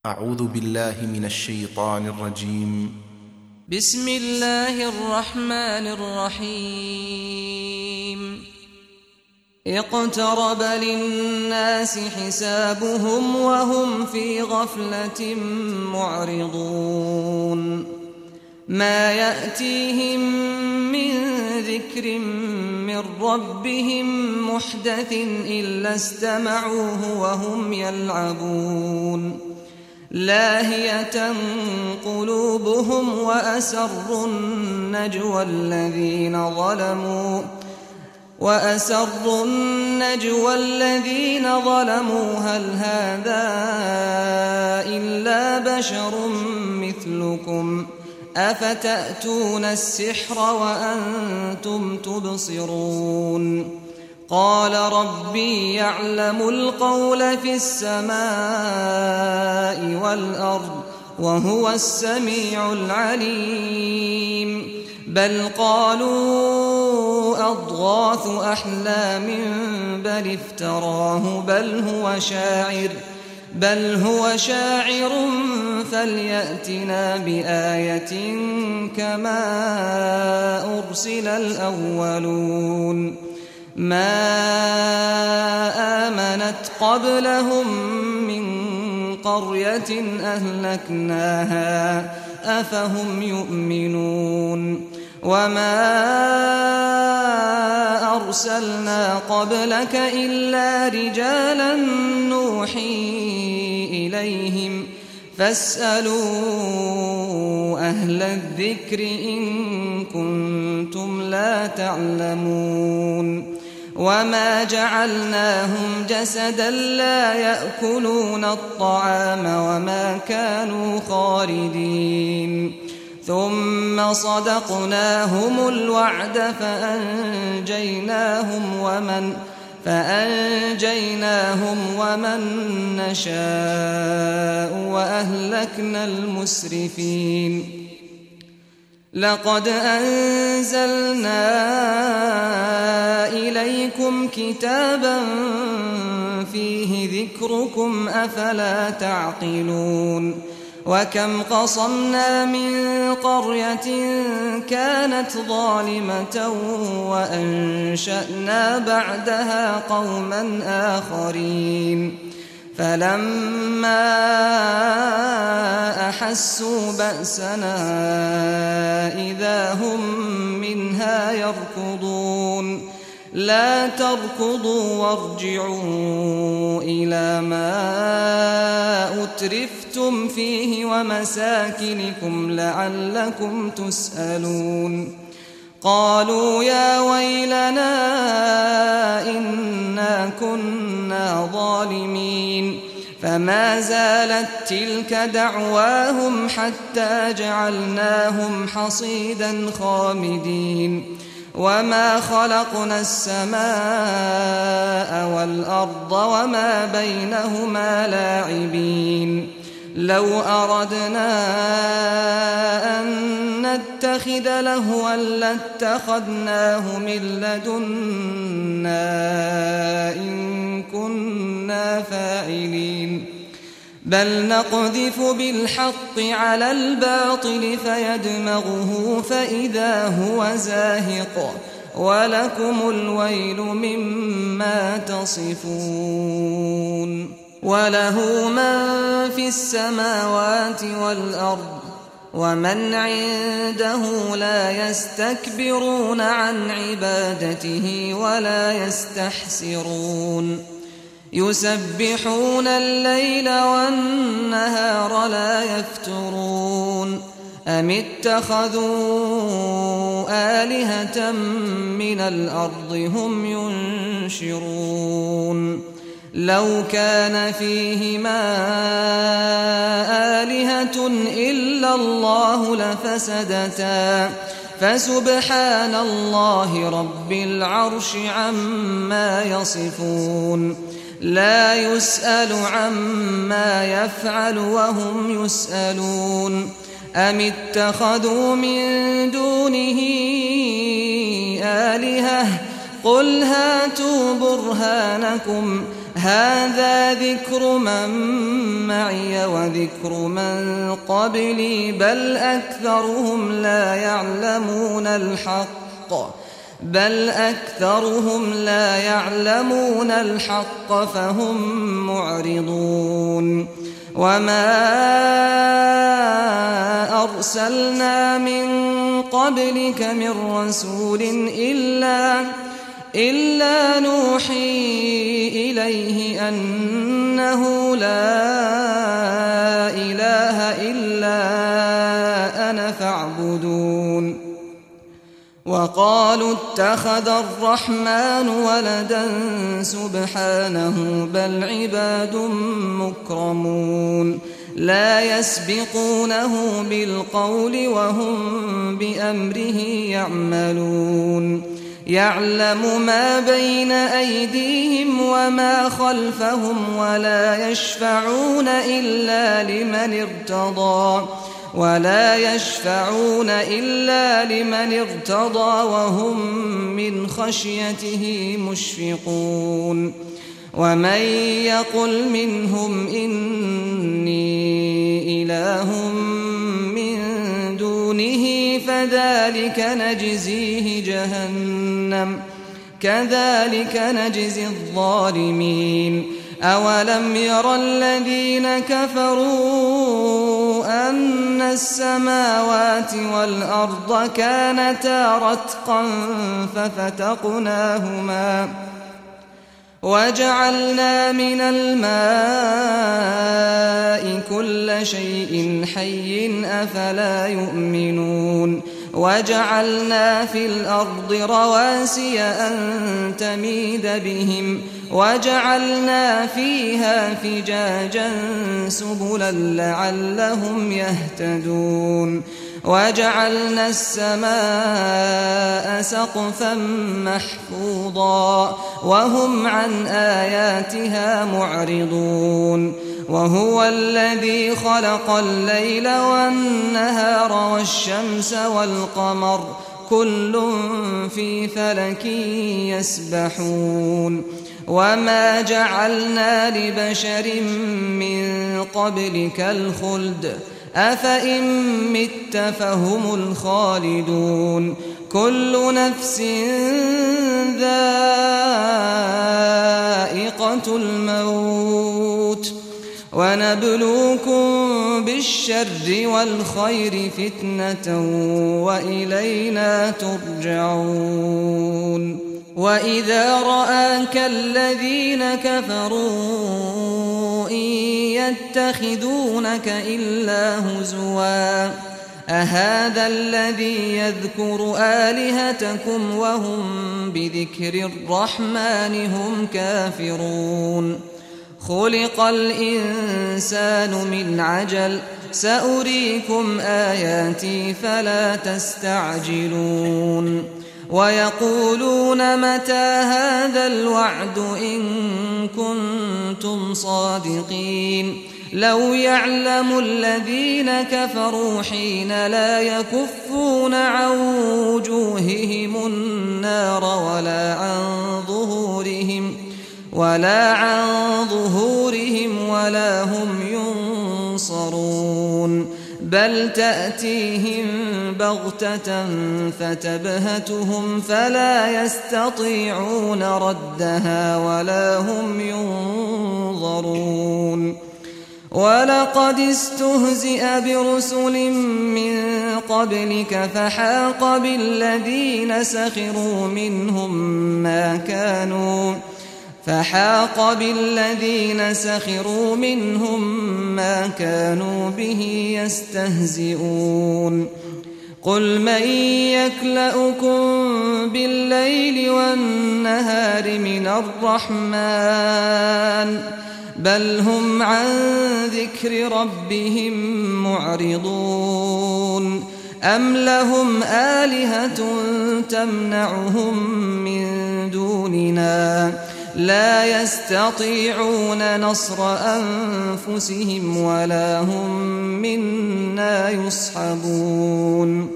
أعوذ بالله من الشيطان الرجيم. بسم الله الرحمن الرحيم. اقترب للناس حسابهم وهم في غفلة معرضون. ما يأتيهم من ذكر من ربهم محدث إلا استمعوه وهم يلعبون. لاهية قلوبهم وأسروا النجوى الذين ظلموا هل هذا إلا بشر مثلكم أفتأتون السحر وأنتم تبصرون. قال ربي يعلم القول في السماء والأرض وهو السميع العليم. بل قالوا أضغاث أحلام بل افتراه بل هو شاعر فليأتنا بآية كما أرسل الأولون. ما آمنت قبلهم من قرية أهلكناها أفهم يؤمنون. وما أرسلنا قبلك إلا رجالا نوحي إليهم فاسألوا أهل الذكر إن كنتم لا تعلمون. وما جعلناهم جسدا لا يأكلون الطعام وما كانوا خالدين. ثم صدقناهم الوعد فأنجيناهم ومن نشاء وأهلكنا المسرفين. لقد أنزلنا إليكم كتابا فيه ذكركم أفلا تعقلون. وكم قصمنا من قرية كانت ظالمة وأنشأنا بعدها قوما آخرين. فلما أحسوا بأسنا إذا هم منها يركضون. لا تركضوا وارجعوا إلى ما أترفتم فيه ومساكنكم لعلكم تسألون. قالوا يا ويلنا إنا كنا ظالمين. فما زالت تلك دعواهم حتى جعلناهم حصيدا خامدين. وما خلقنا السماء والأرض وما بينهما لاعبين. لو أردنا أن نتخذ لهوا لاتخذناه من لدنا إن كنا فاعلين. بل نقذف بالحق على الباطل فيدمغه فإذا هو زاهق ولكم الويل مما تصفون. وله من في السماوات والأرض ومن عنده لا يستكبرون عن عبادته ولا يستحسرون. يسبحون الليل والنهار لا يفترون. أم اتخذوا آلهة من الأرض هم ينشرون. لو كان فيهما آلهة إلا الله لفسدتا فسبحان الله رب العرش عما يصفون. لا يسأل عما يفعل وهم يسألون. أم اتخذوا من دونه آلهة قل هاتوا برهانكم هذا ذكر من معي وذكر من قبلي بل أكثرهم لا يعلمون الحق فهم معرضون وما أرسلنا من قبلك من رسول إلا نوحي إليه أنه لا إله إلا أنا فاعبدون وقالوا اتخذ الرحمن ولدا سبحانه بل عباد مكرمون لا يسبقونه بالقول وهم بأمره يعملون يعلم ما بين أيديهم وما خلفهم ولا يشفعون إلا لمن ارتضى وهم من خشيته مشفقون ومن يقل منهم إني إله من دونه فذلك نجزيه جهنم كذلك نجزي الظالمين أولم ير الذين كفروا أن السماوات والأرض كانتا رتقا ففتقناهما وجعلنا من الماء كل شيء حي أفلا يؤمنون وجعلنا في الأرض رواسي أن تميد بهم وجعلنا فيها فجاجا سبلا لعلهم يهتدون وجعلنا السماء سقفا محفوظا وهم عن آياتها معرضون وهو الذي خلق الليل والنهار والشمس والقمر كل في فلك يسبحون وما جعلنا لبشر من قبلك الخلد أفإن مت فهم الخالدون كل نفس ذائقة الموت ونبلوكم بالشر والخير فتنة وإلينا ترجعون وإذا رآك الذين كفروا إن يتخذونك إلا هزوا أهذا الذي يذكر آلهتكم وهم بذكر الرحمن هم كافرون خلق الإنسان من عجل سأريكم آياتي فلا تستعجلون ويقولون متى هذا الوعد إن كنتم صادقين لو يعلم الذين كفروا حين لا يكفون عن وجوههم النار ولا عن ظهورهم ولا هم ينصرون بل تأتيهم بغتة فتبهتهم فلا يستطيعون ردها ولا هم ينظرون ولقد استهزئ برسل من قبلك فحاق بالذين سخروا منهم ما كانوا به يستهزئون قل من يكلؤكم بالليل والنهار من الرحمن بل هم عن ذكر ربهم معرضون أم لهم آلهة تمنعهم من دوننا لا يستطيعون نصر أنفسهم ولا هم منا يصحبون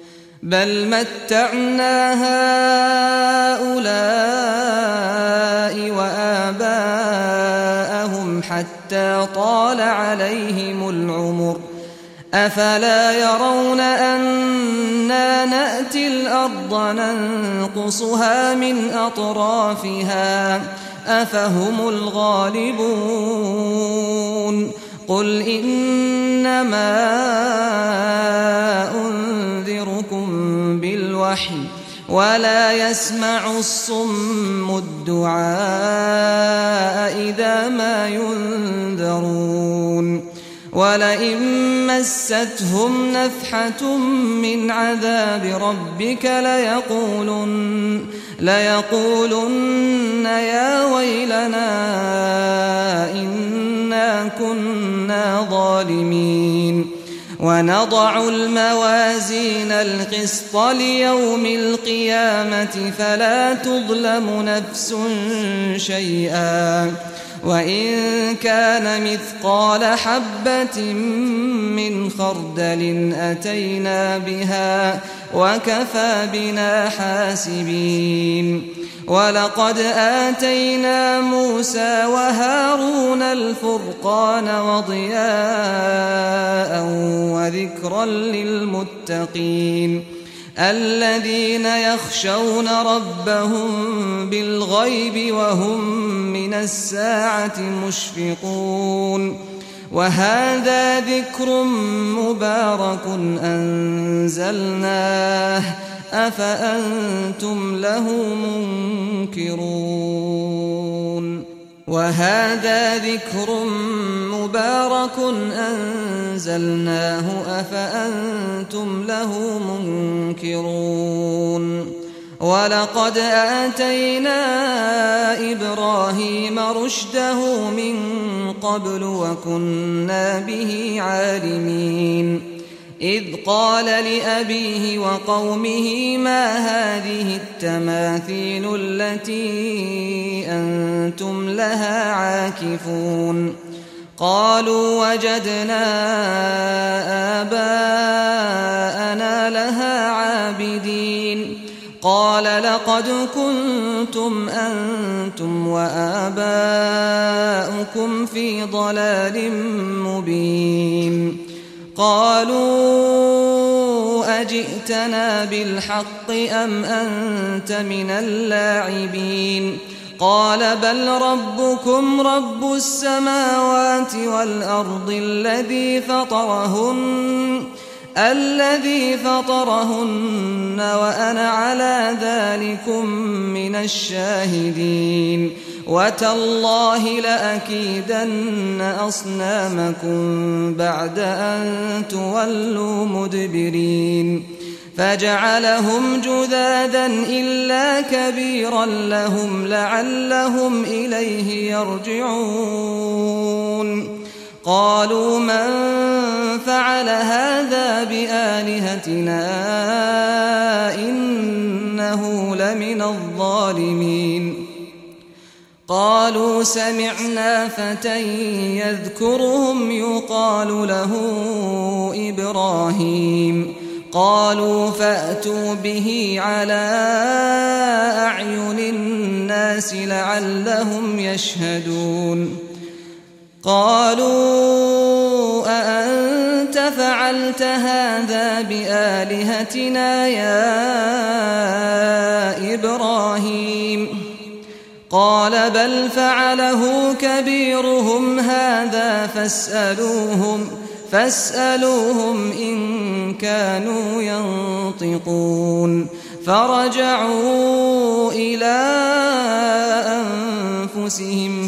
بل متعنا هؤلاء وآباءهم حتى طال عليهم العمر أفلا يرون أنا نأتي الأرض ننقصها من أطرافها أفهم الغالبون قل إنما أنذركم بالوحي ولا يسمع الصم الدعاء إذا ما ينذرون ولئن مستهم نفحة من عذاب ربك ليقولن يا ويلنا إنا كنا ظالمين ونضع الموازين القسط ليوم القيامة فلا تظلم نفس شيئا وإن كان مثقال حبة من خردل أتينا بها وكفى بنا حاسبين ولقد آتينا موسى وهارون الفرقان وضياء وذكرا للمتقين الذين يخشون ربهم بالغيب وهم من الساعة مشفقون وهذا ذكر مبارك أنزلناه أفأنتم له منكرون وهذا ذكر مبارك أنزلناه أفأنتم له منكرون ولقد آتينا إبراهيم رشده من قبل وكنا به عالمين إذ قال لأبيه وقومه ما هذه التماثيل التي أنتم لها عاكفون قالوا وجدنا آباءنا لها عابدين قال لقد كنتم أنتم وآباؤكم في ضلال مبين قالوا أجئتنا بالحق أم أنت من اللاعبين قال بل ربكم رب السماوات والأرض الذي فطرهن وأنا على ذلكم من الشاهدين وتالله لأكيدن أصنامكم بعد أن تولوا مدبرين فجعلهم جذاذا إلا كبيرا لهم لعلهم إليه يرجعون قالوا من فعل هذا بآلهتنا إنه لمن الظالمين قالوا سمعنا فتى يذكرهم يقال له إبراهيم قالوا فأتوا به على أعين الناس لعلهم يشهدون قالوا أأنت فعلت هذا بآلهتنا يا إبراهيم قال بل فعله كبيرهم هذا فاسألوهم إن كانوا ينطقون فرجعوا إلى أنفسهم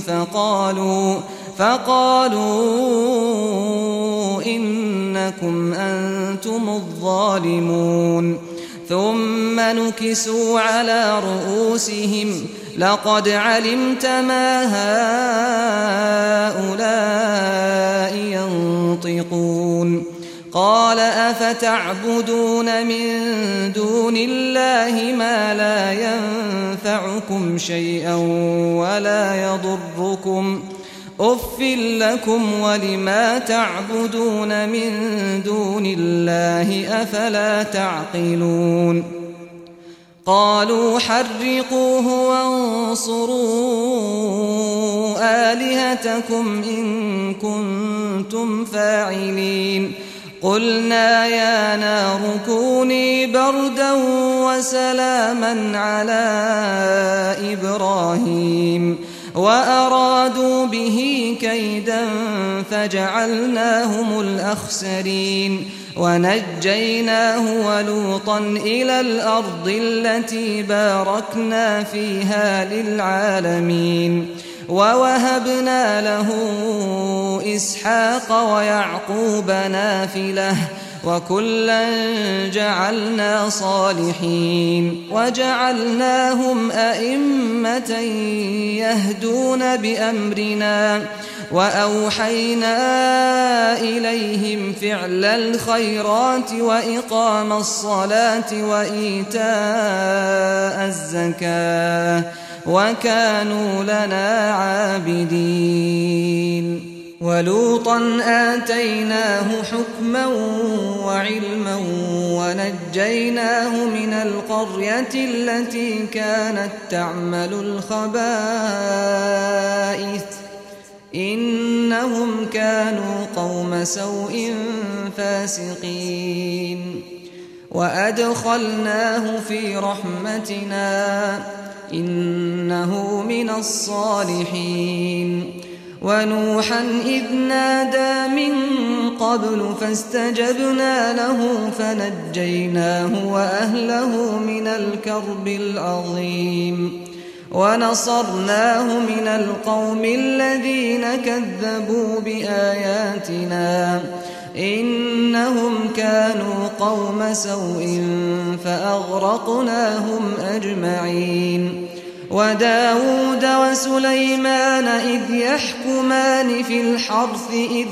فقالوا إنكم أنتم الظالمون ثم نكسوا على رؤوسهم لقد علمت ما هؤلاء ينطقون قال أفتعبدون من دون الله ما لا ينفعكم شيئا ولا يضركم أف لكم ولما تعبدون من دون الله أفلا تعقلون قالوا حرقوه وانصروا آلهتكم إن كنتم فاعلين قلنا يا نار كوني بردا وسلاما على إبراهيم وأرادوا به كيدا فجعلناهم الأخسرين ونجيناه ولوطا إلى الأرض التي باركنا فيها للعالمين ووهبنا له إسحاق ويعقوب نافلة وكلا جعلنا صالحين وجعلناهم أئمة يهدون بأمرنا وأوحينا إليهم فعل الخيرات وإقام الصلاة وإيتاء الزكاة وكانوا لنا عابدين ولوطا آتيناه حكما وعلما ونجيناه من القرية التي كانت تعمل الخبائث إنهم كانوا قوم سوء فاسقين وأدخلناه في رحمتنا إنه من الصالحين ونوحا إذ نادى من قبل فاستجبنا له فنجيناه وأهله من الكرب العظيم ونصرناه من القوم الذين كذبوا بآياتنا إنهم كانوا قوم سوء فأغرقناهم أجمعين وداود وسليمان إذ يحكمان في الحرث إذ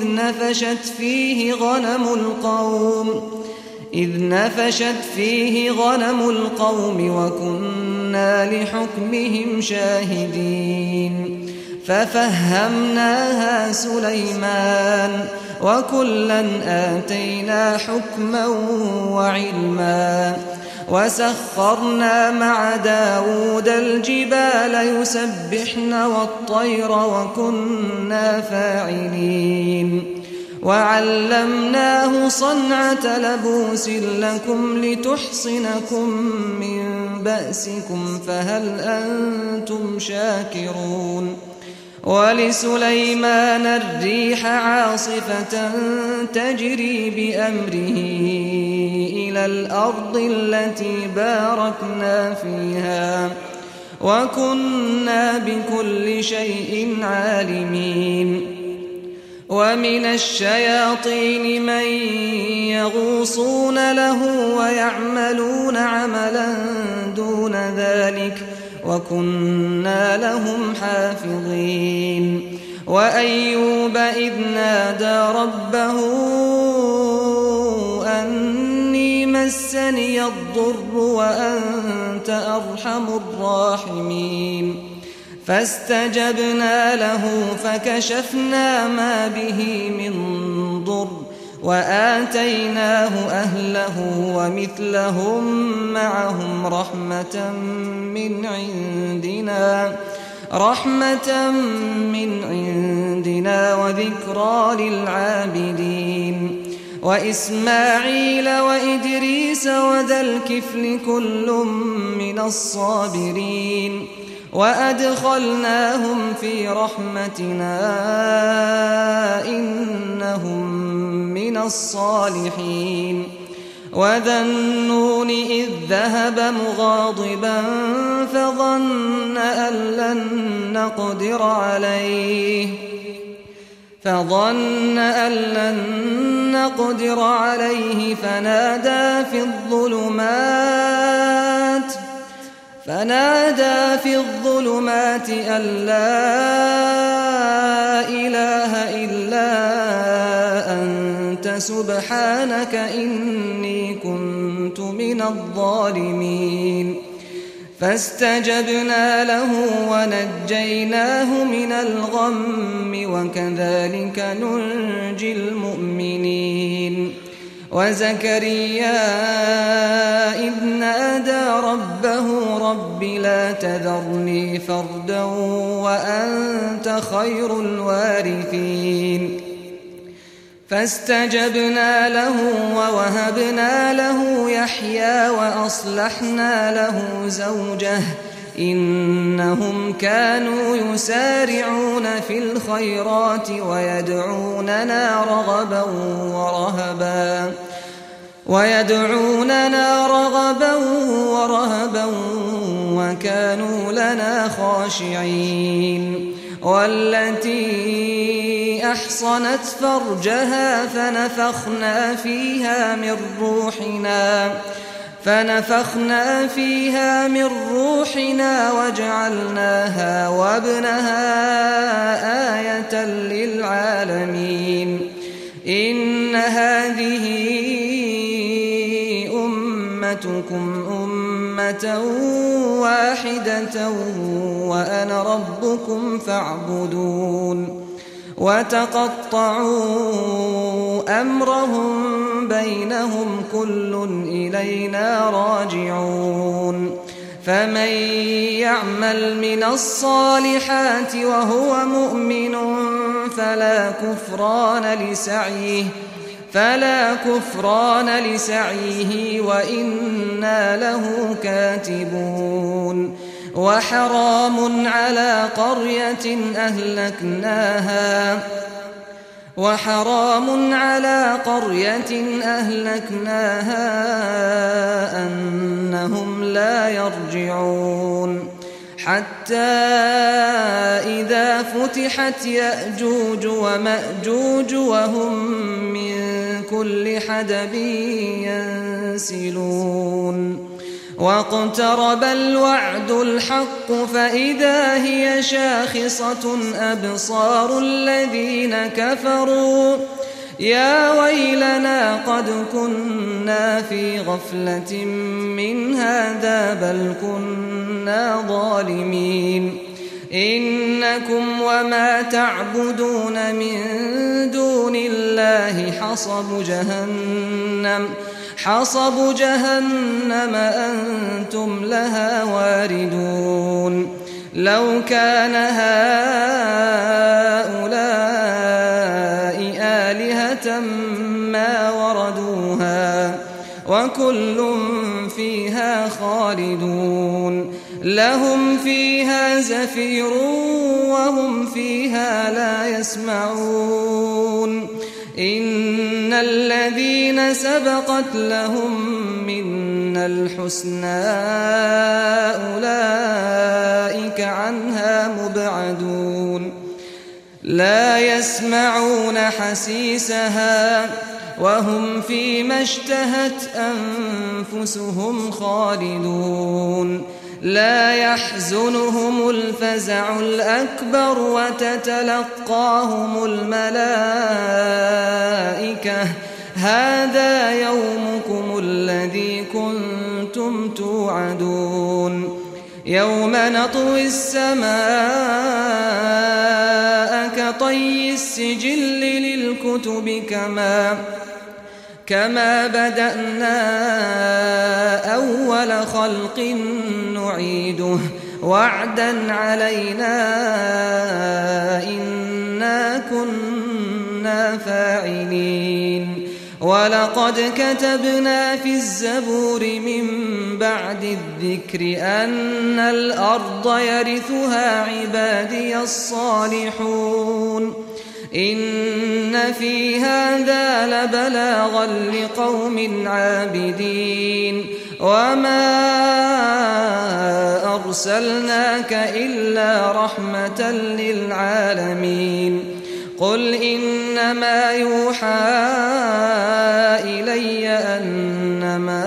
نفشت فيه غنم القوم وكنا لحكمهم شاهدين ففهمناها سليمان وكلا آتينا حكما وعلما وسخرنا مع داود الجبال يسبحن والطير وكنا فاعلين وعلمناه صنعة لبوس لكم لتحصنكم من بأسكم فهل أنتم شاكرون ولسليمان الريح عاصفة تجري بأمره إلى الأرض التي باركنا فيها وكنا بكل شيء عالمين ومن الشياطين من يغوصون له ويعملون عملا دون ذلك وكنا لهم حافظين وأيوب إذ نادى ربه أني مسني الضر وأنت أرحم الراحمين فاستجبنا له فكشفنا ما به من ضر وآتيناه أهله ومثلهم معهم رحمة من عندنا وذكرى للعابدين وإسماعيل وإدريس وذا الكفل كل من الصابرين وأدخلناهم في رحمتنا إنهم من الصالحين وذا النون إذ ذهب مغاضبا فظن أن لن نقدر عليه فنادى في الظلمات أن لا إله إلا أنت سبحانك إني كنت من الظالمين فاستجبنا له ونجيناه من الغم وكذلك ننجي المؤمنين وزكريا إذ نادى ربه رب لا تذرني فردا وأنت خير الوارثين فاستجبنا له ووهبنا له يحيى وأصلحنا له زوجه إنهم كانوا يسارعون في الخيرات ويدعوننا رغبا ورهبا وكانوا لنا خاشعين والتي أحصنت فرجها فنفخنا فيها من روحنا وجعلناها وابنها آية للعالمين إن هذه أمتكم أمة واحدة وأنا ربكم فاعبدون وتقطعوا أمرهم بينهم كل إلينا راجعون فمن يعمل من الصالحات وهو مؤمن فلا كفران لسعيه وإنا له كاتبون وحرام على قرية أهلكناها أنهم لا يرجعون حتى إذا فتحت يأجوج ومأجوج وهم من كل حدب ينسلون واقترب الوعد الحق فإذا هي شاخصة أبصار الذين كفروا يا ويلنا قد كنا في غفلة من هذا بل كنا ظالمين إنكم وما تعبدون من دون الله حصب جهنم أنتم لها واردون لو كان هؤلاء آلهة ما وردوها وكل فيها خالدون لهم فيها زفير وهم فيها لا يسمعون إن الذين سبقت لهم منا الحسنى أولئك عنها مبعدون لا يسمعون حسيسها وهم فيما اشتهت أنفسهم خالدون لا يحزنهم الفزع الأكبر وتتلقاهم الملائكة هذا يومكم الذي كنتم توعدون يوم نطوي السماء كطي السجل للكتب كما بدأنا أول خلق نعيده وعدا علينا إنا كنا فاعلين ولقد كتبنا في الزبور من بعد الذكر أن الأرض يرثها عبادي الصالحون إن في هذا لبلاغا لقوم عابدين وما أرسلناك إلا رحمة للعالمين قل إنما يوحى إلي أنما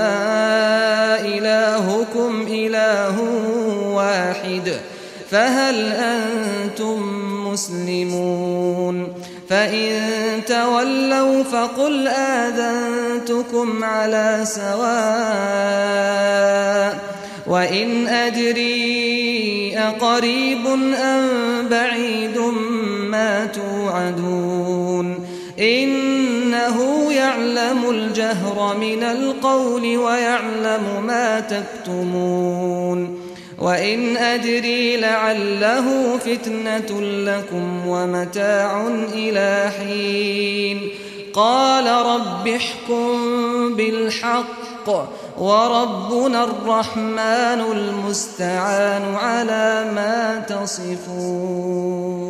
إلهكم إله واحد فهل أنتم مسلمون فإن تولوا فقل آذنتكم على سواء وإن أدري أقريب أم بعيد ما توعدون إنه يعلم يعلم الجهر من القول ويعلم ما تكتمون وإن أدري لعله فتنة لكم ومتاع إلى حين قال رب احكم بالحق وربنا الرحمن المستعان على ما تصفون